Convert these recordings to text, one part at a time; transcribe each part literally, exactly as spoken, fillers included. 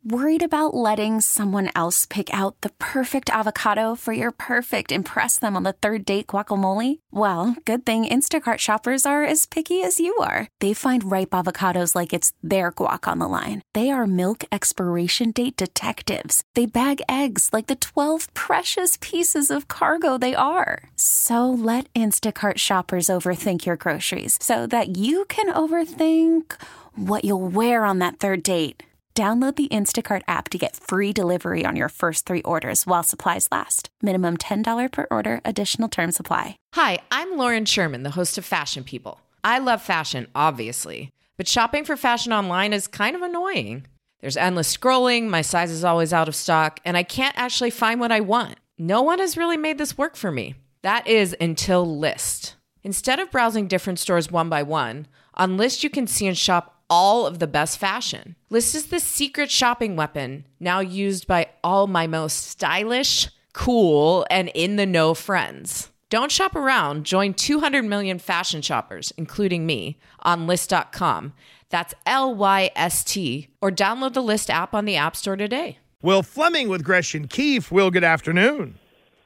Worried about letting someone else pick out the perfect avocado for your perfect impress them on the third date guacamole? Well, good thing Instacart shoppers are as picky as you are. They find ripe avocados like it's their guac on the line. They are milk expiration date detectives. They bag eggs like the twelve precious pieces of cargo they are. So let Instacart shoppers overthink your groceries so that you can overthink what you'll wear on that third date. Download the Instacart app to get free delivery on your first three orders while supplies last. Minimum ten dollars per order. Additional terms apply. Hi, I'm Lauren Sherman, the host of Fashion People. I love fashion, obviously, but shopping for fashion online is kind of annoying. There's endless scrolling, my size is always out of stock, and I can't actually find what I want. No one has really made this work for me. That is until Lyst. Instead of browsing different stores one by one, on Lyst you can see and shop all of the best fashion. Lyst is the secret shopping weapon now used by all my most stylish, cool, and in-the-know friends. Don't shop around. Join two hundred million fashion shoppers, including me, on Lyst dot com. That's L Y S T. Or download the Lyst app on the App Store today. Will Fleming with Gresh and Keefe. Will, good afternoon.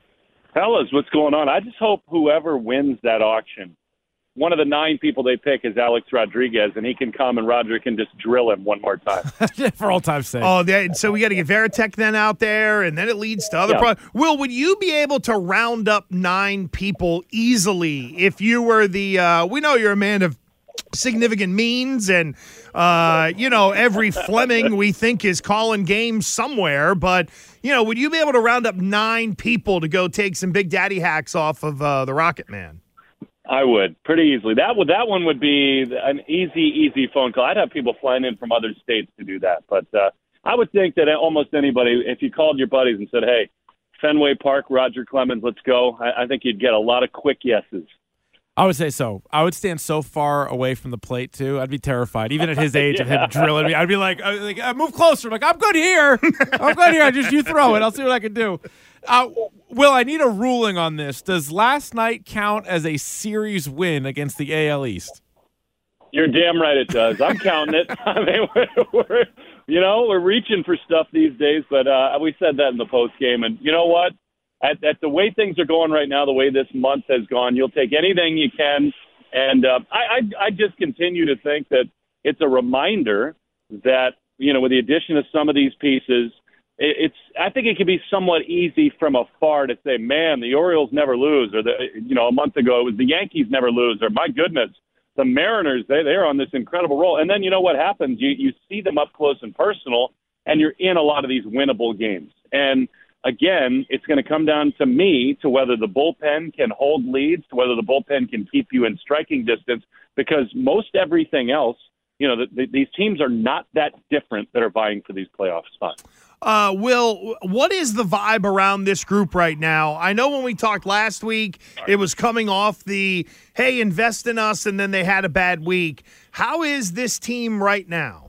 Fellas, what's going on? I just hope whoever wins that auction, one of the nine people they pick is Alex Rodriguez, and he can come and Roger can just drill him one more time. For all time's sake. Oh, that, so we got to get Veritek then out there, and then it leads to other Yeah. problems. Will, would you be able to round up nine people easily if you were the uh, – we know you're a man of significant means, and, uh, you know, every Fleming we think is calling games somewhere, but, you know, would you be able to round up nine people to go take some Big Daddy hacks off of uh, the Rocket Man? I would, pretty easily. That would that one would be an easy, easy phone call. I'd have people flying in from other states to do that. But uh, I would think that almost anybody, if you called your buddies and said, hey, Fenway Park, Roger Clemens, let's go, I, I think you'd get a lot of quick yeses. I would say so. I would stand so far away from the plate, too. I'd be terrified. Even at his age, Yeah. of him drilling me. I'd be like, uh, like uh, move closer. I'm like, I'm good here. I'm good here. Just you throw it. I'll see what I can do. Uh, Will, I need a ruling on this. Does last night count as a series win against the A L East? You're damn right it does. I'm counting it. I mean, we're, we're, you know, we're reaching for stuff these days, but uh, we said that in the post game. And you know what? At, at the way things are going right now, the way this month has gone, you'll take anything you can. And uh, I, I, I just continue to think that it's a reminder that, you know, with the addition of some of these pieces, it, it's I think it can be somewhat easy from afar to say, man, the Orioles never lose, or the you know a month ago it was the Yankees never lose, or my goodness, the Mariners they they're on this incredible roll. And then you know what happens? You you see them up close and personal, and you're in a lot of these winnable games. And again, it's going to come down to me to whether the bullpen can hold leads, to whether the bullpen can keep you in striking distance, because most everything else, you know, the, the, these teams are not that different that are vying for these playoff spots. Uh, Will, what is the vibe around this group right now? I know when we talked last week, it was coming off the, hey, invest in us, and then they had a bad week. How is this team right now?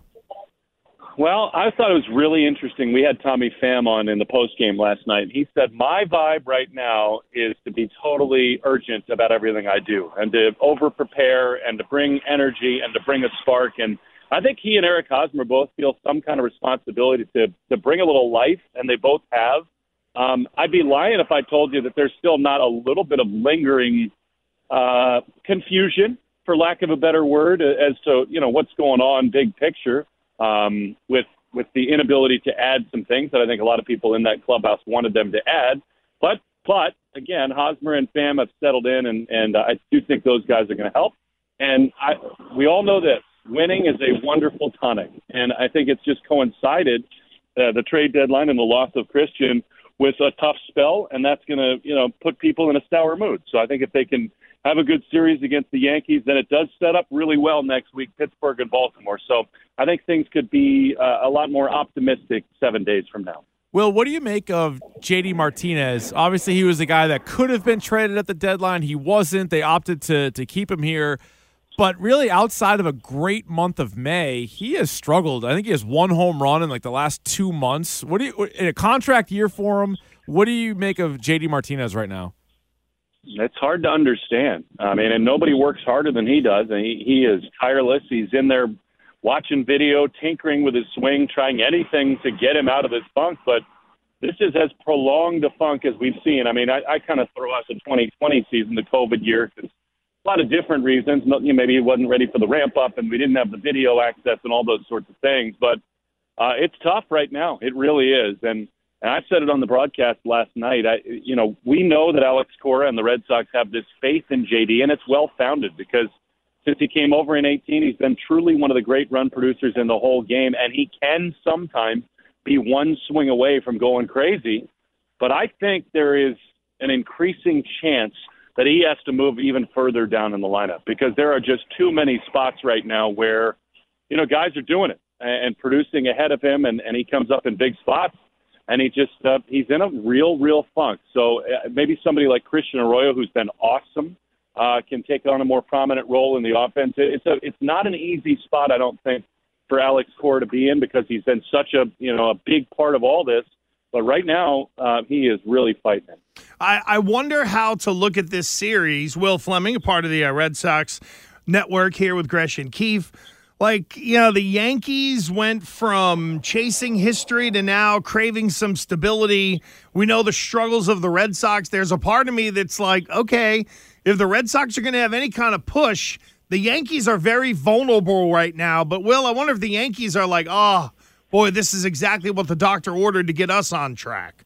Well, I thought it was really interesting. We had Tommy Pham on in the postgame last night. He said, my vibe right now is to be totally urgent about everything I do and to over-prepare and to bring energy and to bring a spark. And I think he and Eric Hosmer both feel some kind of responsibility to, to bring a little life, and they both have. Um, I'd be lying if I told you that there's still not a little bit of lingering uh, confusion, for lack of a better word, as to, you know, what's going on big picture. Um, with with the inability to add some things that I think a lot of people in that clubhouse wanted them to add. But, but again, Hosmer and Pham have settled in, and, and uh, I do think those guys are going to help. And I, we all know this. Winning is a wonderful tonic. And I think it's just coincided, uh, the trade deadline and the loss of Christian, with a tough spell, and that's going to, you know, put people in a sour mood. So I think if they can have a good series against the Yankees, then it does set up really well next week, Pittsburgh and Baltimore. So I think things could be uh, a lot more optimistic seven days from now. Will, what do you make of J D Martinez? Obviously, he was a guy that could have been traded at the deadline. He wasn't. They opted to to keep him here. But really, outside of a great month of May, he has struggled. I think he has one home run in like the last two months. What do you, in a contract year for him, what do you make of J D Martinez right now? It's hard to understand. I mean, and nobody works harder than he does. And he, he is tireless. He's in there watching video, tinkering with his swing, trying anything to get him out of this funk. But this is as prolonged a funk as we've seen. I mean, I, I kind of throw out the twenty twenty season, the COVID year, because a lot of different reasons. Maybe he wasn't ready for the ramp up and we didn't have the video access and all those sorts of things. But uh, it's tough right now. It really is. And, and I said it on the broadcast last night. I, you know, we know that Alex Cora and the Red Sox have this faith in J D, and it's well-founded because since he came over in eighteen, he's been truly one of the great run producers in the whole game, and he can sometimes be one swing away from going crazy. But I think there is an increasing chance that he has to move even further down in the lineup because there are just too many spots right now where, you know, guys are doing it and producing ahead of him, and, and he comes up in big spots, and he just uh, he's in a real, real funk. So uh, maybe somebody like Christian Arroyo, who's been awesome, uh, can take on a more prominent role in the offense. It's a it's not an easy spot, I don't think, for Alex Cora to be in because he's been such a you know a big part of all this. But right now, uh, he is really fighting it. I, I wonder how to look at this series. Will Fleming, a part of the uh, Red Sox network here with Gresh and Keefe. Like, you know, the Yankees went from chasing history to now craving some stability. We know the struggles of the Red Sox. There's a part of me that's like, okay, if the Red Sox are going to have any kind of push, the Yankees are very vulnerable right now. But, Will, I wonder if the Yankees are like, oh, boy, this is exactly what the doctor ordered to get us on track.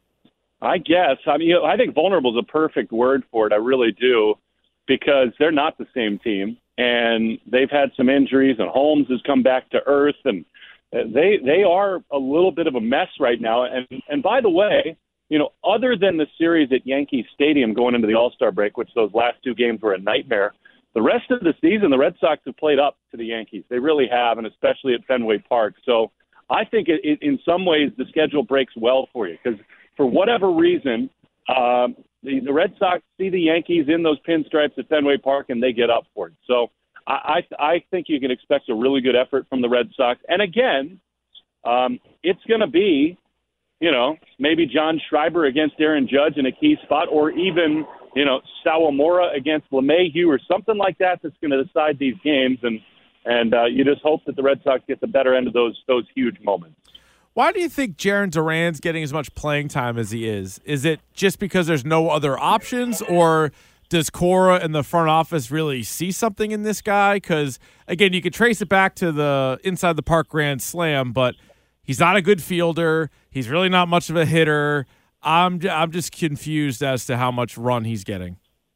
I guess. I mean, you know, I think vulnerable is a perfect word for it. I really do, because they're not the same team, and they've had some injuries, and Holmes has come back to earth, and they they are a little bit of a mess right now. And and by the way, you know, other than the series at Yankee Stadium going into the All-Star break, which those last two games were a nightmare, the rest of the season, the Red Sox have played up to the Yankees. They really have, and especially at Fenway Park. So I think it, it, in some ways the schedule breaks well for you because for whatever reason, um, the, the Red Sox see the Yankees in those pinstripes at Fenway Park and they get up for it. So I, I, I think you can expect a really good effort from the Red Sox. And again, um, it's going to be, you know, maybe John Schreiber against Aaron Judge in a key spot, or even, you know, Sawamura against LeMahieu or something like that that's going to decide these games. And And uh, you just hope that the Red Sox get the better end of those those huge moments. Why do you think Jarren Duran's getting as much playing time as he is? Is it just because there's no other options, or does Cora and the front office really see something in this guy? Because, again, you could trace it back to the Inside the Park Grand Slam, but he's not a good fielder. He's really not much of a hitter. I'm I'm just confused as to how much run he's getting.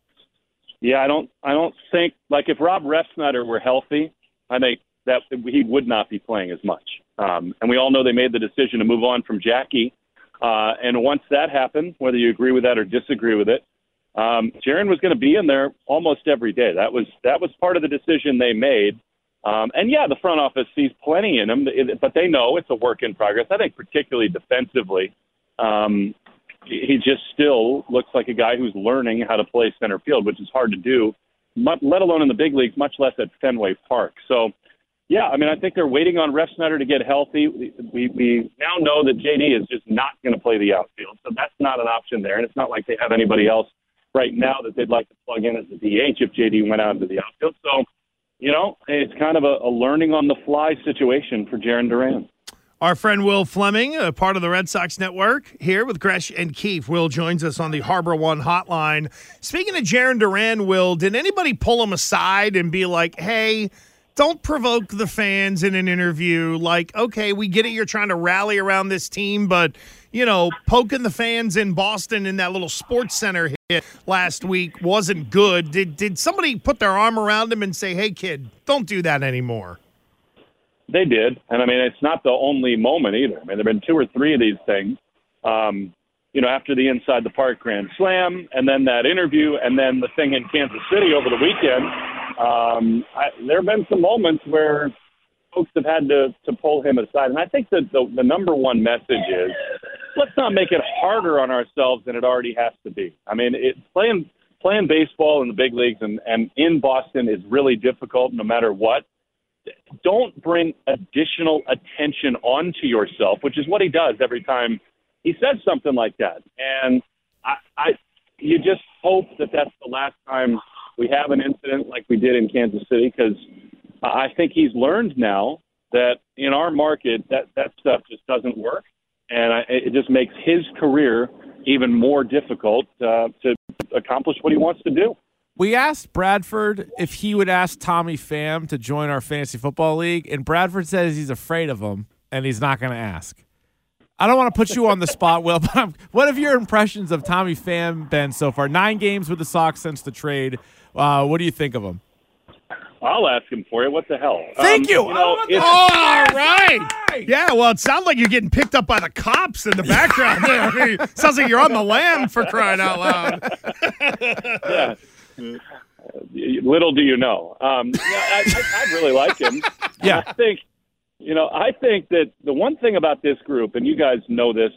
Yeah, I don't I don't think, like, if Rob Refsnyder were healthy, I think that he would not be playing as much. Um, and we all know they made the decision to move on from Jackie. Uh, and once that happened, whether you agree with that or disagree with it, um, Jarren was going to be in there almost every day. That was that was part of the decision they made. Um, and, yeah, the front office sees plenty in him, but they know it's a work in progress. I think particularly defensively, um, he just still looks like a guy who's learning how to play center field, which is hard to do, let alone in the big leagues, much less at Fenway Park. So, yeah, I mean, I think they're waiting on Refsnyder to get healthy. We we now know that J D is just not going to play the outfield, so that's not an option there. And it's not like they have anybody else right now that they'd like to plug in as the D H if J D went out into the outfield. So, you know, it's kind of a, a learning on the fly situation for Jarren Duran. Our friend Will Fleming, a part of the Red Sox Network, here with Gresh and Keefe. Will joins us on the Harbor One hotline. Speaking of Jarren Duran, Will, did anybody pull him aside and be like, hey, don't provoke the fans in an interview? Like, okay, we get it, you're trying to rally around this team, but, you know, poking the fans in Boston in that little sports center hit last week wasn't good. Did, did somebody put their arm around him and say, hey, kid, don't do that anymore? They did, and I mean, it's not the only moment either. I mean, there have been two or three of these things, um, you know, after the Inside the Park Grand Slam, and then that interview, and then the thing in Kansas City over the weekend. Um, I, there have been some moments where folks have had to, to pull him aside, and I think that the, the number one message is, let's not make it harder on ourselves than it already has to be. I mean, it, playing playing baseball in the big leagues and, and in Boston is really difficult no matter what. Don't bring additional attention onto yourself, which is what he does every time he says something like that. And I, I, you just hope that that's the last time we have an incident like we did in Kansas City, because I think he's learned now that in our market, that, that stuff just doesn't work. And I, it just makes his career even more difficult uh, to accomplish what he wants to do. We asked Bradford if he would ask Tommy Pham to join our fantasy football league, and Bradford says he's afraid of him, and he's not going to ask. I don't want to put you on the spot, Will, but I'm, what have your impressions of Tommy Pham been so far? Nine games with the Sox since the trade. Uh, what do you think of him? I'll ask him for you. What the hell? Thank um, you. you know, oh, all right. Yeah, well, it sounds like you're getting picked up by the cops in the background there. I mean, sounds like you're on the lam, for crying out loud. Yeah. Little do you know. Um, yeah, I, I, I really like him. Yeah. I think, you know, I think that the one thing about this group, and you guys know this,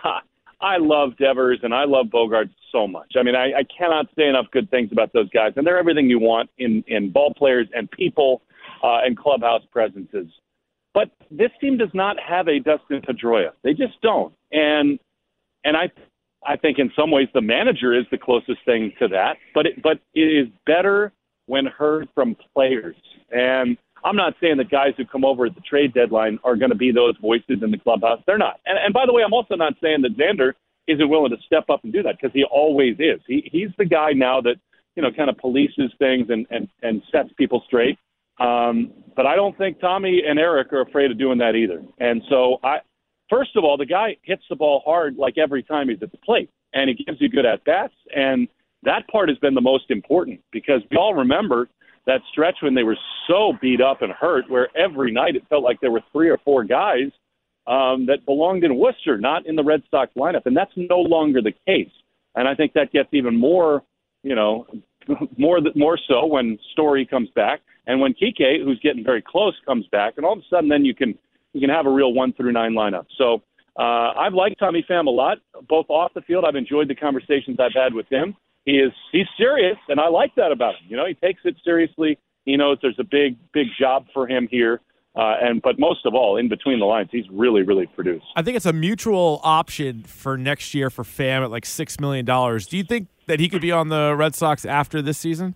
I love Devers and I love Bogaerts so much. I mean, I, I cannot say enough good things about those guys, and they're everything you want in, in ball players and people uh, and clubhouse presences. But this team does not have a Dustin Pedroia. They just don't. And and I I think in some ways the manager is the closest thing to that. But it, but it is better when heard from players. And I'm not saying that guys who come over at the trade deadline are going to be those voices in the clubhouse. They're not. And, and by the way, I'm also not saying that Xander isn't willing to step up and do that, because he always is. He, he's the guy now that, you know, kind of polices things and, and, and sets people straight. Um, but I don't think Tommy and Eric are afraid of doing that either. And so, I, first of all, the guy hits the ball hard like every time he's at the plate, and he gives you good at-bats. And that part has been the most important, because we all remember that stretch when they were so beat up and hurt, where every night it felt like there were three or four guys um, that belonged in Worcester, not in the Red Sox lineup. And that's no longer the case. And I think that gets even more, you know, more more so when Story comes back, and when Kike, who's getting very close, comes back, and all of a sudden then you can you can have a real one through nine lineup. So uh, I've liked Tommy Pham a lot, both off the field. I've enjoyed the conversations I've had with him. He is he's serious, and I like that about him. You know, he takes it seriously. He knows there's a big, big job for him here. Uh, and but most of all, in between the lines, he's really, really produced. I think it's a mutual option for next year for Pham at like six million dollars. Do you think that he could be on the Red Sox after this season?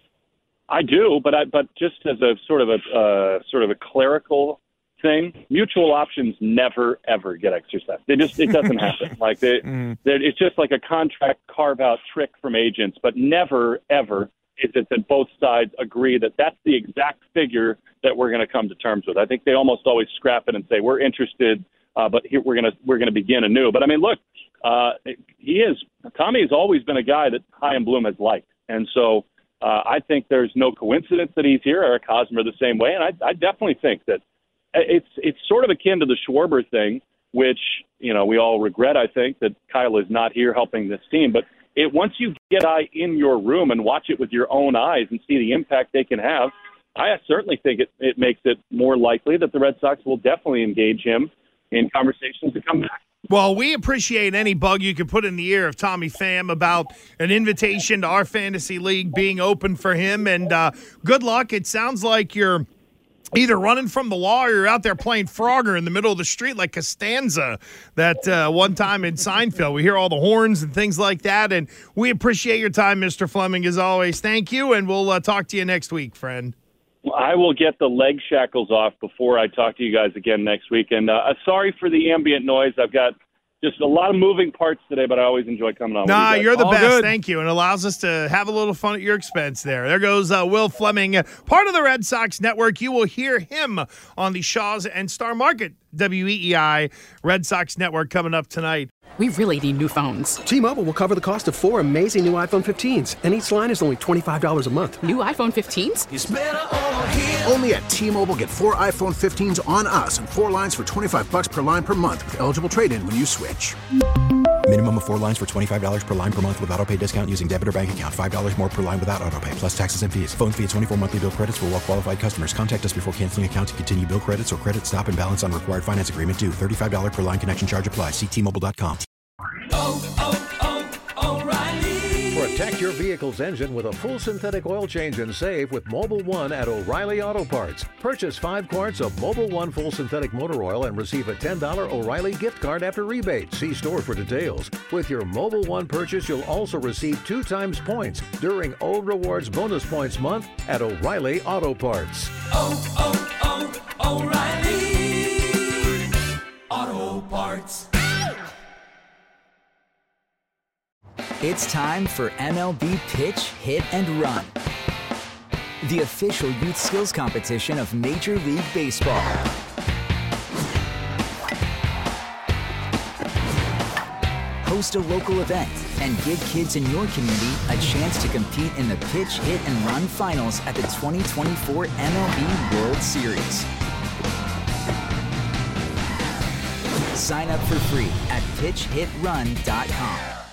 I do, but I, but just as a sort of a uh, sort of a clerical thing, mutual options never ever get exercised. They just it doesn't happen. Like they, mm. it's just like a contract carve out trick from agents, but never ever is it that both sides agree that that's the exact figure that we're going to come to terms with. I think they almost always scrap it and say we're interested, uh, but here we're going to we're going to begin anew. But I mean, look, uh, he is Tommy has always been a guy that Chaim Bloom has liked, and so uh, I think there's no coincidence that he's here. Eric Hosmer the same way, and I, I definitely think that it's it's sort of akin to the Schwarber thing, which you know we all regret. I think that Kyle is not here helping this team, but it once you get a guy in your room and watch it with your own eyes and see the impact they can have, I certainly think it, it makes it more likely that the Red Sox will definitely engage him in conversations to come back. Well, we appreciate any bug you can put in the ear of Tommy Pham about an invitation to our fantasy league being open for him. And uh, good luck. It sounds like you're either running from the law or you're out there playing Frogger in the middle of the street like Costanza that uh, one time in Seinfeld. We hear all the horns and things like that, and we appreciate your time, Mister Fleming, as always. Thank you, and we'll uh, talk to you next week, friend. I will get the leg shackles off before I talk to you guys again next week. And uh, sorry for the ambient noise. I've got just a lot of moving parts today, but I always enjoy coming on. Nah, with you you're the All best. good. Thank you. And allows us to have a little fun at your expense there. There goes uh, Will Fleming, uh, part of the Red Sox Network. You will hear him on the Shaws and Star Market W E E I Red Sox Network coming up tonight. We really need new phones. T-Mobile will cover the cost of four amazing new iPhone fifteens, and each line is only twenty-five dollars a month. New iPhone fifteens? It's better over here. Only at T-Mobile, get four iPhone fifteens on us and four lines for twenty-five dollars per line per month with eligible trade-in when you switch. Minimum of four lines for twenty-five dollars per line per month with autopay discount using debit or bank account. five dollars more per line without autopay, plus taxes and fees. Phone fee at twenty-four monthly bill credits for well-qualified customers. Contact us before canceling account to continue bill credits or credit stop and balance on required finance agreement due. thirty-five dollars per line connection charge applies. See T Mobile dot com. Oh, oh, oh, O'Reilly. For a Protect your vehicle's engine with a full synthetic oil change and save with Mobil one at O'Reilly Auto Parts. Purchase five quarts of Mobil one full synthetic motor oil and receive a ten dollars O'Reilly gift card after rebate. See store for details. With your Mobil one purchase, you'll also receive two times points during O Rewards Bonus Points Month at O'Reilly Auto Parts. Oh, oh, oh, O'Reilly Auto Parts. It's time for M L B Pitch, Hit, and Run, the official youth skills competition of Major League Baseball. Host a local event and give kids in your community a chance to compete in the Pitch, Hit, and Run finals at the twenty twenty-four M L B World Series. Sign up for free at pitch hit run dot com.